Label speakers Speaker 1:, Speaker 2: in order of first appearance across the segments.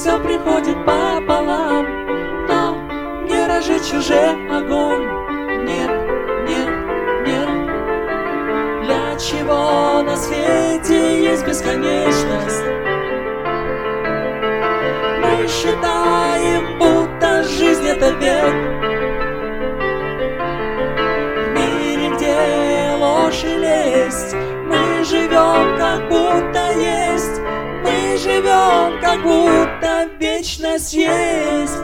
Speaker 1: все приходит пополам, но не разжечь уже огонь. Нет, нет, нет. Для чего на свете есть бесконечность? Мы считаем, будто жизнь — это век. В мире, где ложь и лесть, мы живем, как будто есть. Мы живем, как будто вечность есть.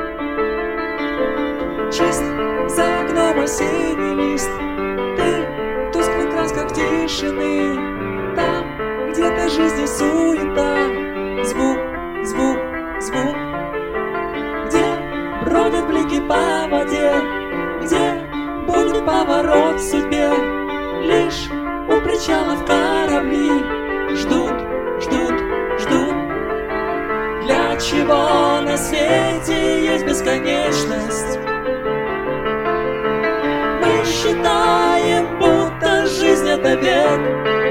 Speaker 1: Чист за окном осенний лист, ты в тусклых красках тишины. Там где-то жизни суета, звук, звук, звук. Где бродят блики по воде, где будет поворот в судьбе. Лишь у причалов корабли ждут, ждут, ждут. Для чего на свете есть бесконечность? Мы считаем, будто жизнь — это век.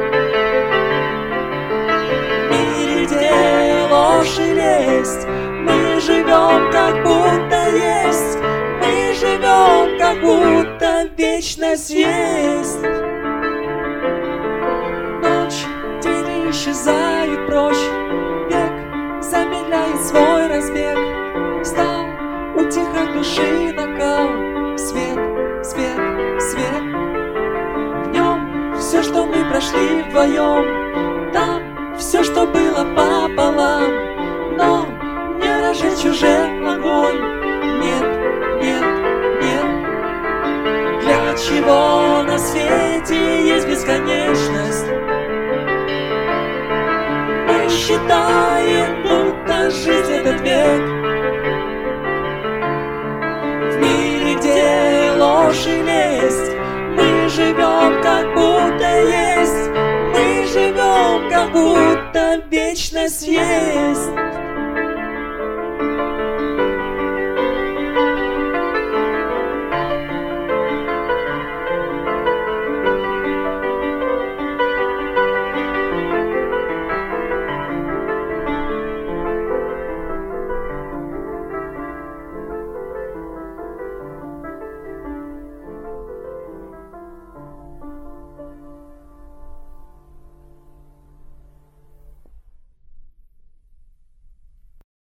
Speaker 1: В мире, где ложь и лесть, мы живем, как будто есть. Мы живем, как будто вечность есть. Ночь, день исчезает прочь, век замедляет свой разбег. Стал утихать души накал, свет, свет, свет. В нем все, что мы прошли вдвоем, там все, что было пополам, но не разжечь уже огонь. Нет, нет, нет. Для чего на свете есть бесконечность? Мы считаем, будто жизнь — этот век. В мире, где ложь и лесть, мы живем, как будто есть. Мы живем, как будто вечность есть.